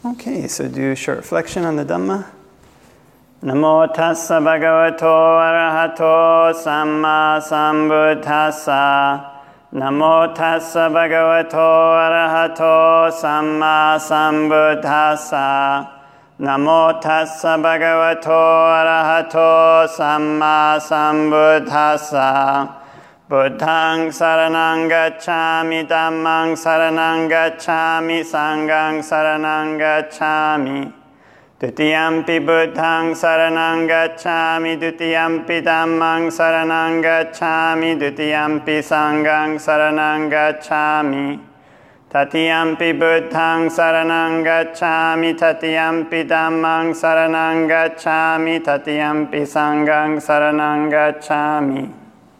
Okay, so do a short reflection on the Dhamma. Namo tassa bhagavato arahato samma sambuddhassa. Namo tassa bhagavato arahato samma sambuddhassa. Namo tassa bhagavato arahato samma sambuddhassa. Buddhaṃ saranang gacchāmi, Dhammāṃ saranang gacchāmi, Sanghaṃ saranang gacchāmi. Dutiyampi Buddhaṃ saranang gacchāmi, Dutiyampi Dhammāṃ saranang gacchāmi, Dutiyampi Sanghaṃ saranang gacchāmi. Tatiyampi Buddhaṃ saranang gacchāmi, Tatiyampi Dhammāṃ saranang gacchāmi, Tatiyampi Sanghaṃ saranang gacchāmi.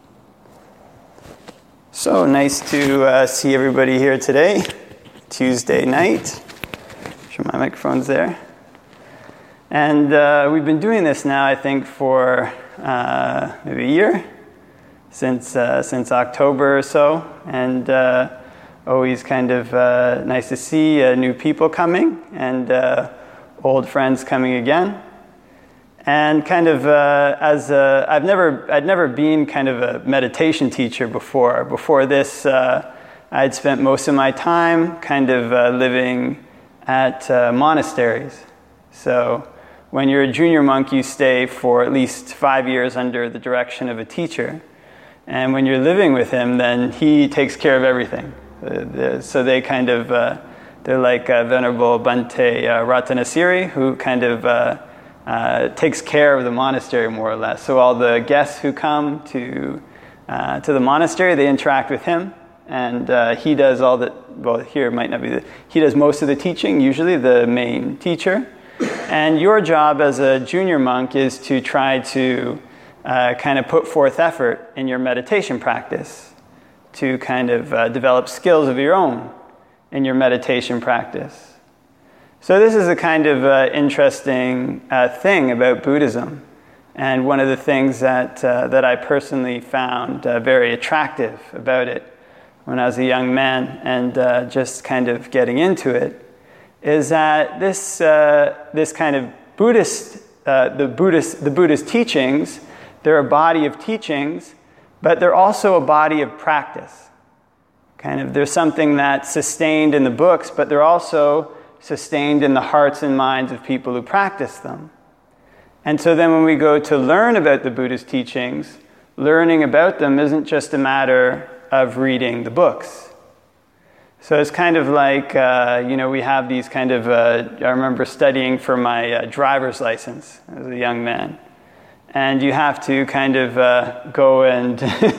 So nice to see everybody here today, Tuesday night. Sure my microphone's there. And we've been doing this now, I think, for maybe a year, since October or so. And always kind of nice to see new people coming and old friends coming again. And kind of I'd never been kind of a meditation teacher before. Before this, I'd spent most of my time kind of living at monasteries. So when you're a junior monk, you stay for at least 5 years under the direction of a teacher. And when you're living with him, then he takes care of everything. So they kind of, they're like Venerable Bhante Ratanasiri, who kind of takes care of the monastery more or less. So all the guests who come to the monastery, they interact with him, and he does all the, well, here it might not be, he does most of the teaching, usually the main teacher. And your job as a junior monk is to try to kind of put forth effort in your meditation practice, to kind of develop skills of your own in your meditation practice. So this is a kind of interesting thing about Buddhism, and one of the things that I personally found very attractive about it when I was a young man, and just kind of getting into it, is that this kind of the Buddhist teachings, they're a body of teachings, but they're also a body of practice. Kind of, there's something that's sustained in the books, but they're also sustained in the hearts and minds of people who practice them. And so then when we go to learn about the Buddhist teachings, learning about them isn't just a matter of reading the books. So it's kind of like, we have these kind of, I remember studying for my driver's license as a young man. And you have to kind of go and,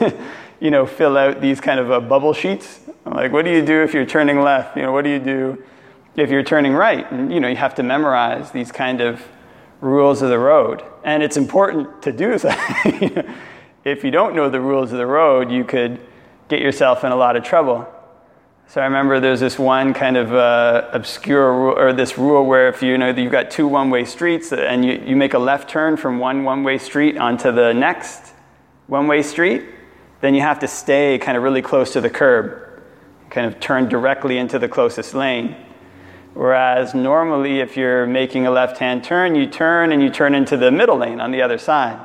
fill out these kind of bubble sheets. Like, what do you do if you're turning left? What do you do if you're turning right? And, you have to memorize these kind of rules of the road. And it's important to do that. If you don't know the rules of the road, you could get yourself in a lot of trouble. So I remember there's this one kind of obscure rule, or this rule where if you've got two one-way streets and you make a left turn from one-way street onto the next one-way street, then you have to stay kind of really close to the curb, kind of turn directly into the closest lane. Whereas normally if you're making a left-hand turn, you turn into the middle lane on the other side.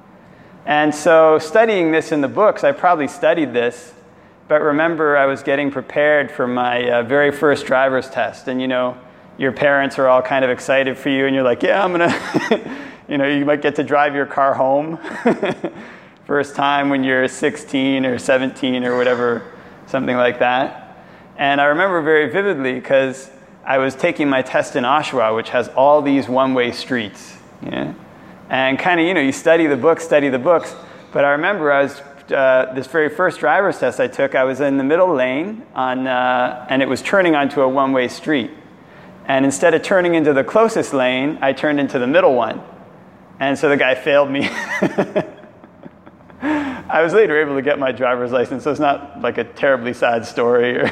And so studying this in the books, I probably studied this, but remember I was getting prepared for my very first driver's test. And your parents are all kind of excited for you, and you're like, yeah, I'm going to, you might get to drive your car home. First time when you're 16 or 17 or whatever, something like that. And I remember very vividly because I was taking my test in Oshawa, which has all these one-way streets, and kind of, you study the books, but I remember I was, this very first driver's test I took, I was in the middle lane and it was turning onto a one-way street. And instead of turning into the closest lane, I turned into the middle one. And so the guy failed me. I was later able to get my driver's license, so it's not like a terribly sad story.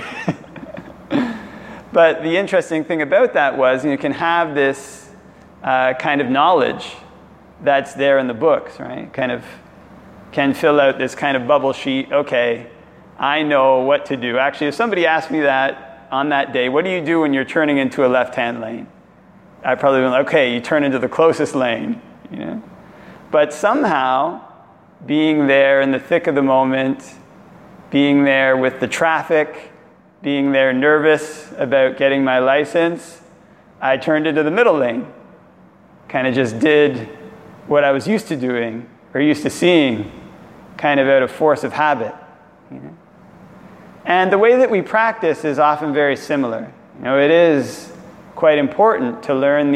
But the interesting thing about that was you can have this kind of knowledge that's there in the books, right? Kind of can fill out this kind of bubble sheet. Okay, I know what to do. Actually, if somebody asked me that on that day, what do you do when you're turning into a left-hand lane? I probably been like, okay, you turn into the closest lane, you know. But somehow, being there in the thick of the moment, being there with the traffic, being there nervous about getting my license, I turned into the middle lane. Kind of just did what I was used to doing or used to seeing, kind of out of force of habit. You know? And the way that we practice is often very similar. You know, it is quite important to learn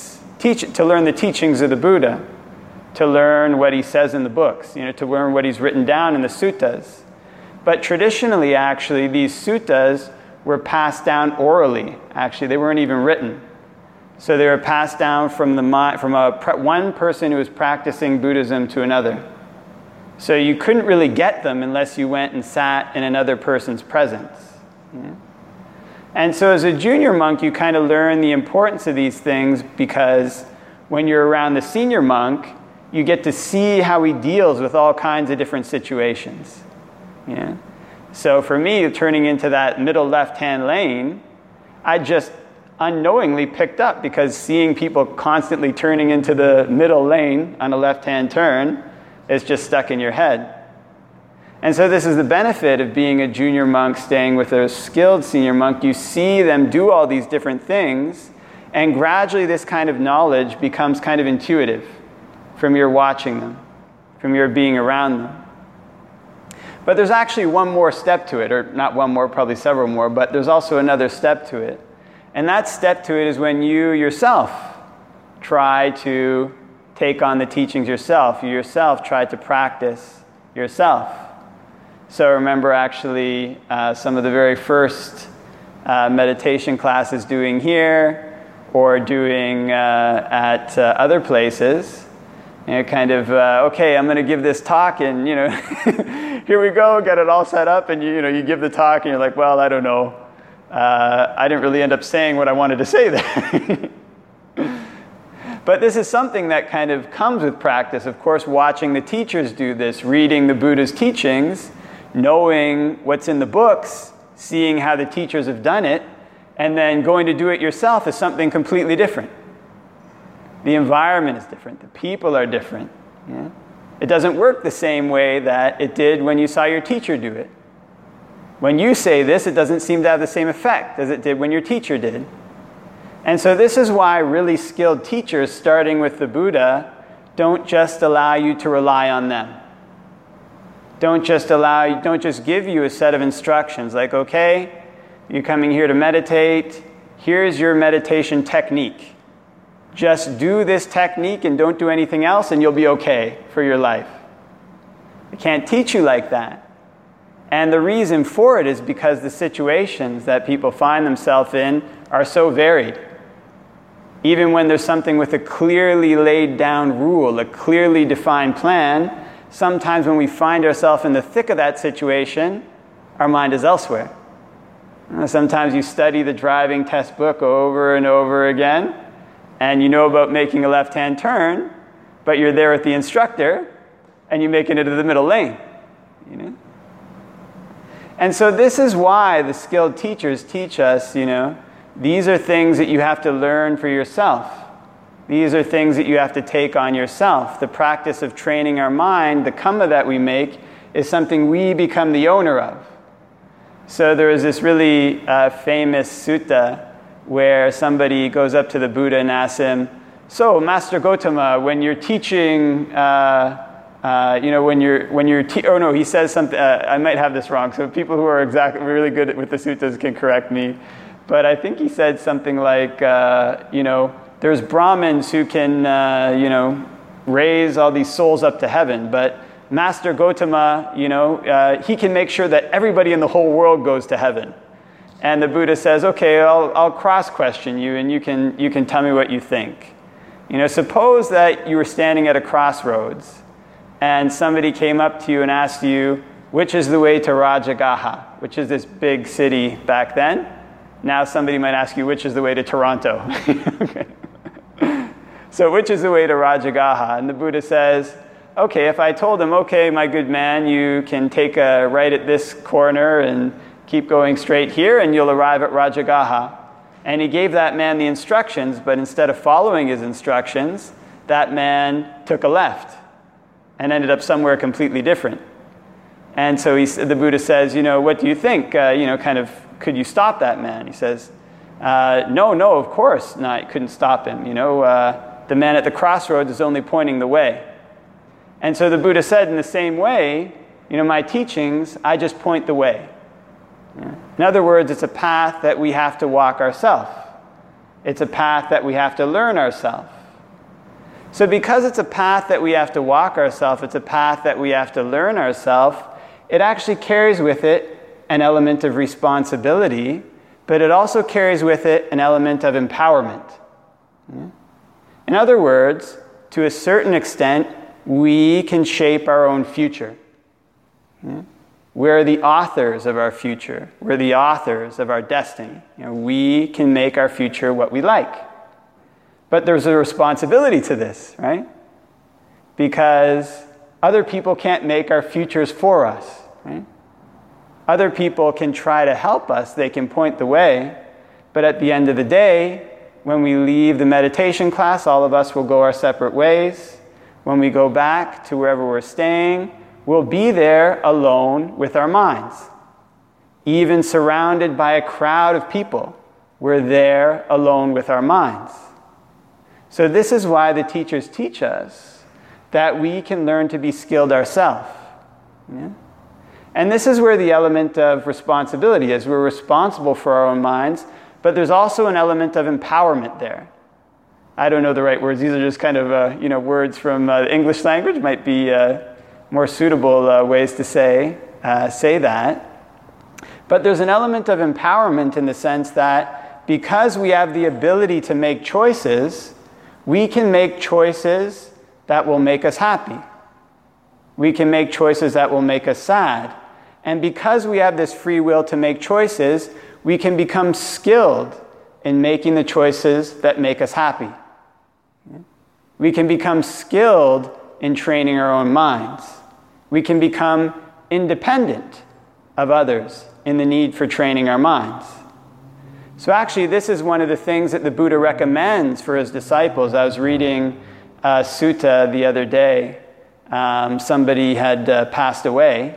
to learn the teachings of the Buddha, to learn what he says in the books, you know, to learn what he's written down in the suttas. But traditionally, actually, these suttas were passed down orally. Actually, they weren't even written. So they were passed down from one person who was practicing Buddhism to another. So you couldn't really get them unless you went and sat in another person's presence. Yeah? And so as a junior monk, you kind of learn the importance of these things because when you're around the senior monk, you get to see how he deals with all kinds of different situations. Yeah? So for me, turning into that middle left-hand lane, I just unknowingly picked up because seeing people constantly turning into the middle lane on a left-hand turn is just stuck in your head. And so this is the benefit of being a junior monk staying with a skilled senior monk. You see them do all these different things, and gradually this kind of knowledge becomes kind of intuitive from your watching them, from your being around them. But there's actually one more step to it, or not one more, probably several more, but there's also another step to it. And that step to it is when you yourself try to take on the teachings yourself. You yourself try to practice yourself. So remember actually some of the very first meditation classes doing here or doing at other places. You know, kind of, okay, I'm going to give this talk and, you know, here we go, get it all set up, and you give the talk and you're like, well, I don't know. I didn't really end up saying what I wanted to say there. But this is something that kind of comes with practice. Of course, watching the teachers do this, reading the Buddha's teachings, knowing what's in the books, seeing how the teachers have done it, and then going to do it yourself is something completely different. The environment is different. The people are different. Yeah? It doesn't work the same way that it did when you saw your teacher do it. When you say this, it doesn't seem to have the same effect as it did when your teacher did. And so this is why really skilled teachers, starting with the Buddha, don't just allow you to rely on them. Don't just give you a set of instructions like, okay, you're coming here to meditate, here's your meditation technique. Just do this technique and don't do anything else and you'll be okay for your life. I can't teach you like that. And the reason for it is because the situations that people find themselves in are so varied. Even when there's something with a clearly laid down rule, a clearly defined plan, sometimes when we find ourselves in the thick of that situation, our mind is elsewhere. Sometimes you study the driving test book over and over again, and you know about making a left-hand turn, but you're there with the instructor, and you make it into the middle lane. You know? And so this is why the skilled teachers teach us, these are things that you have to learn for yourself. These are things that you have to take on yourself. The practice of training our mind, the kamma that we make, is something we become the owner of. So there is this really famous sutta where somebody goes up to the Buddha and asks him, so Master Gotama, when you're teaching, he says something, I might have this wrong, so people who are really good with the suttas can correct me. But I think he said something like, there's Brahmins who can, raise all these souls up to heaven, but Master Gotama, he can make sure that everybody in the whole world goes to heaven. And the Buddha says, okay, I'll cross-question you, and you can tell me what you think. Suppose that you were standing at a crossroads, and somebody came up to you and asked you, which is the way to Rajagaha, which is this big city back then. Now somebody might ask you, which is the way to Toronto? Okay. So which is the way to Rajagaha? And the Buddha says, okay, if I told him, okay, my good man, you can take a right at this corner and keep going straight here and you'll arrive at Rajagaha. And he gave that man the instructions, but instead of following his instructions, that man took a left and ended up somewhere completely different. And so the Buddha says, what do you think? Could you stop that man? He says, no, of course not. You couldn't stop him. The man at the crossroads is only pointing the way. And so the Buddha said, in the same way, my teachings, I just point the way. In other words, it's a path that we have to walk ourselves. It's a path that we have to learn ourselves. So because it's a path that we have to walk ourselves, it's a path that we have to learn ourselves, it actually carries with it an element of responsibility, but it also carries with it an element of empowerment. In other words, to a certain extent, we can shape our own future. We're the authors of our future. We're the authors of our destiny. We can make our future what we like. But there's a responsibility to this, right? Because other people can't make our futures for us, right? Other people can try to help us. They can point the way. But at the end of the day, when we leave the meditation class, all of us will go our separate ways. When we go back to wherever we're staying, we'll be there alone with our minds. Even surrounded by a crowd of people, we're there alone with our minds. So this is why the teachers teach us that we can learn to be skilled ourselves. And this is where the element of responsibility is. We're responsible for our own minds, but there's also an element of empowerment there. I don't know the right words. These are just kind of words from the English language. Might be more suitable ways to say that. But there's an element of empowerment in the sense that because we have the ability to make choices, we can make choices that will make us happy. We can make choices that will make us sad. And because we have this free will to make choices, we can become skilled in making the choices that make us happy. We can become skilled in training our own minds. We can become independent of others in the need for training our minds. So actually, this is one of the things that the Buddha recommends for his disciples. I was reading a sutta the other day. Somebody had passed away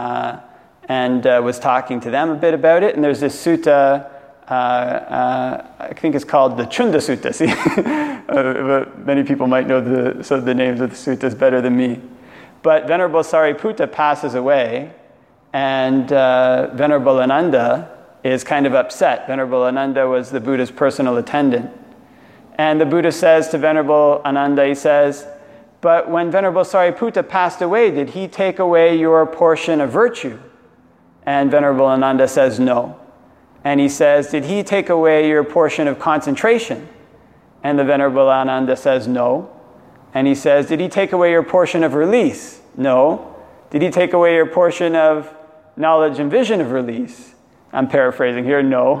and was talking to them a bit about it. And there's this sutta, I think it's called the Chunda Sutta. See, many people might know the names of the suttas better than me. But Venerable Sariputta passes away, and Venerable Ananda is kind of upset. Venerable Ananda was the Buddha's personal attendant. And the Buddha says to Venerable Ananda, he says, but when Venerable Sariputta passed away, did he take away your portion of virtue? And Venerable Ananda says, no. And he says, did he take away your portion of concentration? And the Venerable Ananda says, no. And he says, did he take away your portion of release? No. Did he take away your portion of knowledge and vision of release? I'm paraphrasing here, no.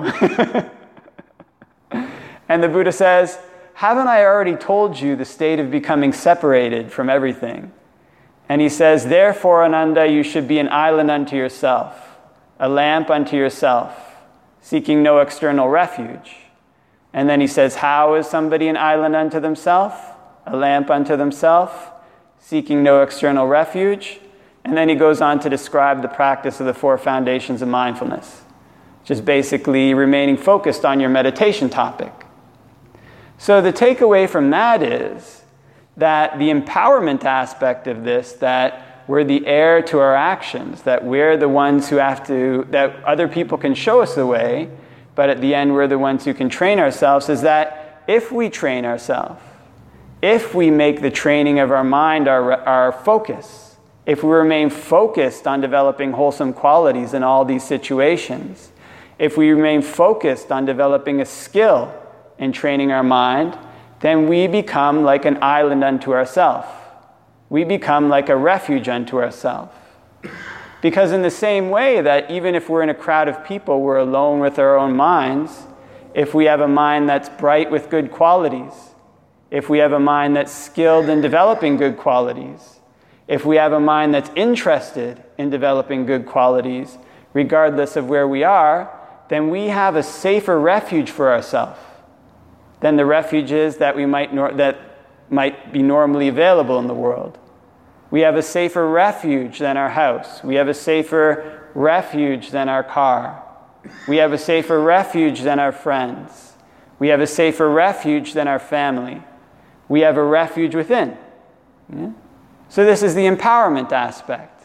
And the Buddha says, haven't I already told you the state of becoming separated from everything? And he says, therefore, Ananda, you should be an island unto yourself, a lamp unto yourself, seeking no external refuge. And then he says, how is somebody an island unto themselves, a lamp unto themselves, seeking no external refuge? And then he goes on to describe the practice of the 4 foundations of mindfulness, which is basically remaining focused on your meditation topic. So the takeaway from that is that the empowerment aspect of this, that we're the heir to our actions, that we're the ones who have to, that other people can show us the way, but at the end we're the ones who can train ourselves, is that if we train ourselves, if we make the training of our mind our focus, if we remain focused on developing wholesome qualities in all these situations, if we remain focused on developing a skill in training our mind, then we become like an island unto ourselves. We become like a refuge unto ourselves. Because in the same way that even if we're in a crowd of people, we're alone with our own minds, if we have a mind that's bright with good qualities, if we have a mind that's skilled in developing good qualities, if we have a mind that's interested in developing good qualities, regardless of where we are, then we have a safer refuge for ourselves than the refuges that might be normally available in the world. We have a safer refuge than our house. We have a safer refuge than our car. We have a safer refuge than our friends. We have a safer refuge than our family. We have a refuge within. Yeah? So this is the empowerment aspect.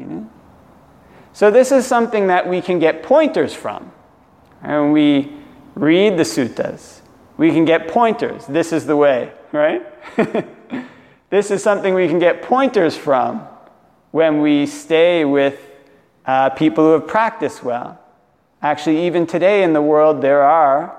So this is something that we can get pointers from. And when we read the suttas, we can get pointers. This is the way, right? This is something we can get pointers from when we stay with people who have practiced well. Actually, even today in the world, there are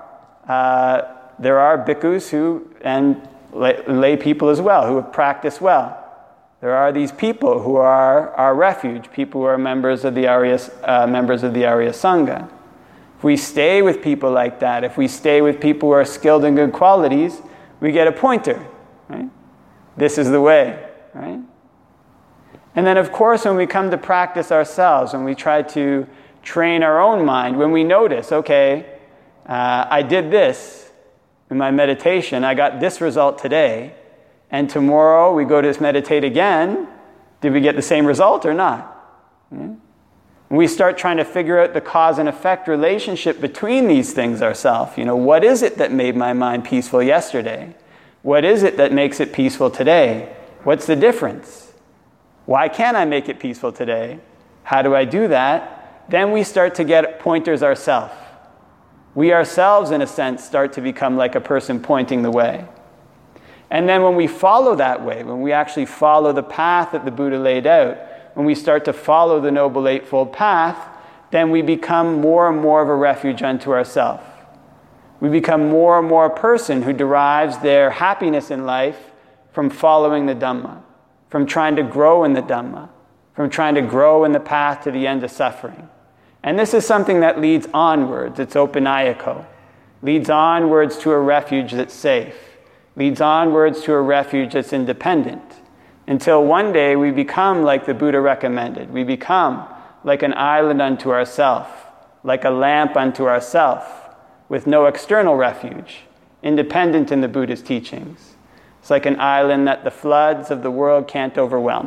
bhikkhus and lay people as well who have practiced well. There are these people who are our refuge, people who are members of the Arya Sangha. If we stay with people like that, if we stay with people who are skilled in good qualities, we get a pointer, right? This is the way, right? And then, of course, when we come to practice ourselves, when we try to train our own mind, when we notice, okay, I did this in my meditation, I got this result today, and tomorrow we go to meditate again, did we get the same result or not? Yeah? We start trying to figure out the cause and effect relationship between these things ourselves. What is it that made my mind peaceful yesterday? What is it that makes it peaceful today? What's the difference? Why can't I make it peaceful today? How do I do that? Then we start to get pointers ourselves. We ourselves, in a sense, start to become like a person pointing the way. And then when we follow that way, when we actually follow the path that the Buddha laid out, when we start to follow the Noble Eightfold Path, then we become more and more of a refuge unto ourselves. We become more and more a person who derives their happiness in life from following the Dhamma, from trying to grow in the Dhamma, from trying to grow in the path to the end of suffering. And this is something that leads onwards. It's opanayiko. Leads onwards to a refuge that's safe. Leads onwards to a refuge that's independent. Until one day we become like the Buddha recommended. We become like an island unto ourself, like a lamp unto ourself, with no external refuge, independent in the Buddha's teachings. It's like an island that the floods of the world can't overwhelm.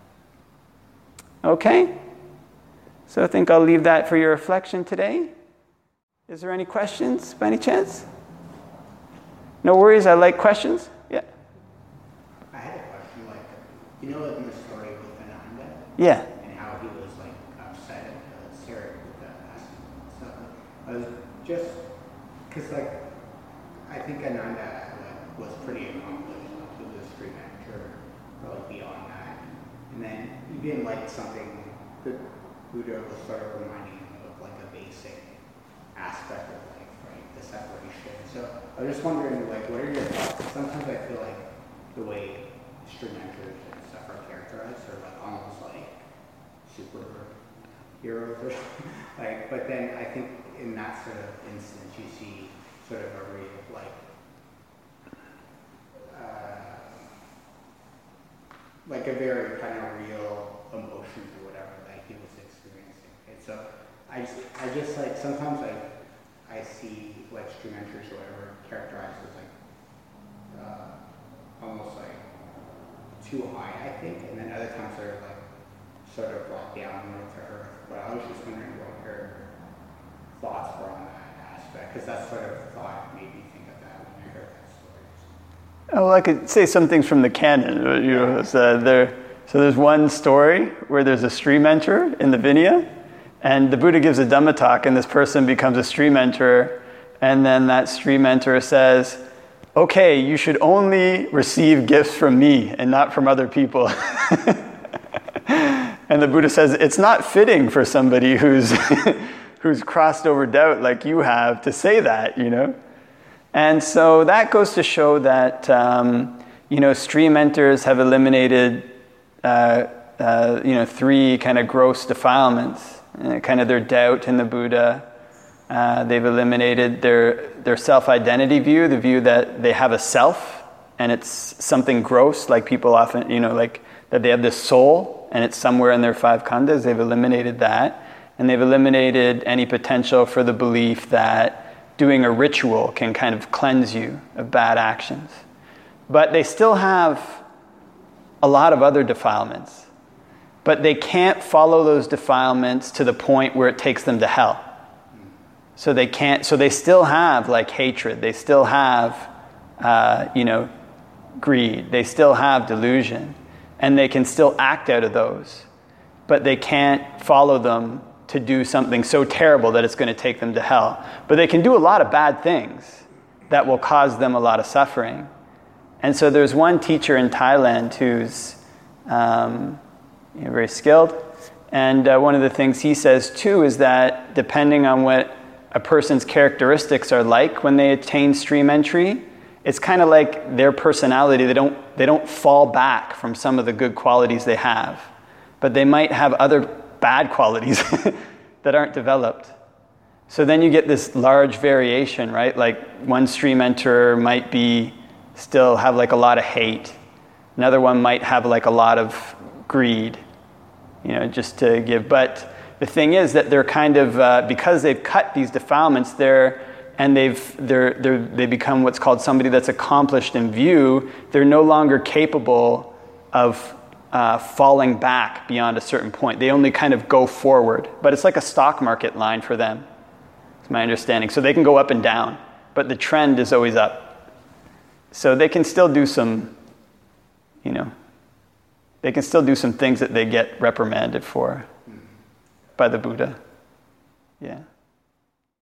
Okay? So I think I'll leave that for your reflection today. Is there any questions by any chance? No worries, I like questions. Yeah. I had a question, in the story with Ananda? Yeah. And how he was upset at Sarah asking stuff. I was just, because I think Ananda was pretty accomplished to the street manager, probably beyond that. And then even something that Buddha was sort of reminding him of a basic aspect of life, right? The separation. So I was just wondering, what are your thoughts? Sometimes I feel like the way street managers and stuff are characterized are almost like superheroes or something. But then I think in that sort of instance you see sort of a real a very kind of real emotions or whatever that he was experiencing. And so I just sometimes I see street managers or whatever characterized as almost too high, I think, and then other times they're sort of brought down to earth. But I was just wondering what your thoughts were on that aspect, because that sort of thought made me think of that when I heard that story. Oh, well, I could say some things from the canon. So there's one story where there's a street mentor in the Vinaya, and the Buddha gives a Dhamma talk, and this person becomes a street mentor, and then that street mentor says, okay, you should only receive gifts from me and not from other people. And the Buddha says, it's not fitting for somebody who's crossed over doubt like you have to say that, And so that goes to show that, street mentors have eliminated, three kind of gross defilements. Kind of their doubt in the Buddha. They've eliminated their self-identity view, the view that they have a self, and it's something gross, like people often, that they have this soul, and it's somewhere in their five khandhas. They've eliminated that. and they've eliminated any potential for the belief that doing a ritual can kind of cleanse you of bad actions. But they still have a lot of other defilements. But they can't follow those defilements to the point where it takes them to hell. So they can't. So they still have like hatred. They still have, greed. They still have delusion, and they can still act out of those. But they can't follow them to do something so terrible that it's going to take them to hell. But they can do a lot of bad things that will cause them a lot of suffering. And so there's one teacher in Thailand who's very skilled. And one of the things he says too is that depending on what a person's characteristics are like when they attain stream entry, it's kind of like their personality. They don't fall back from some of the good qualities they have, but they might have other bad qualities that aren't developed. So then you get this large variation, right? Like one stream enterer might still have like a lot of hate. Another one might have like a lot of greed, just to give. But the thing is that they're kind of, because they've cut these defilements there, and they become what's called somebody that's accomplished in view, they're no longer capable of falling back beyond a certain point. They only kind of go forward. But it's like a stock market line for them. It's my understanding. So they can go up and down, but the trend is always up. So they can still do some, they can still do some things that they get reprimanded for by the Buddha. Yeah.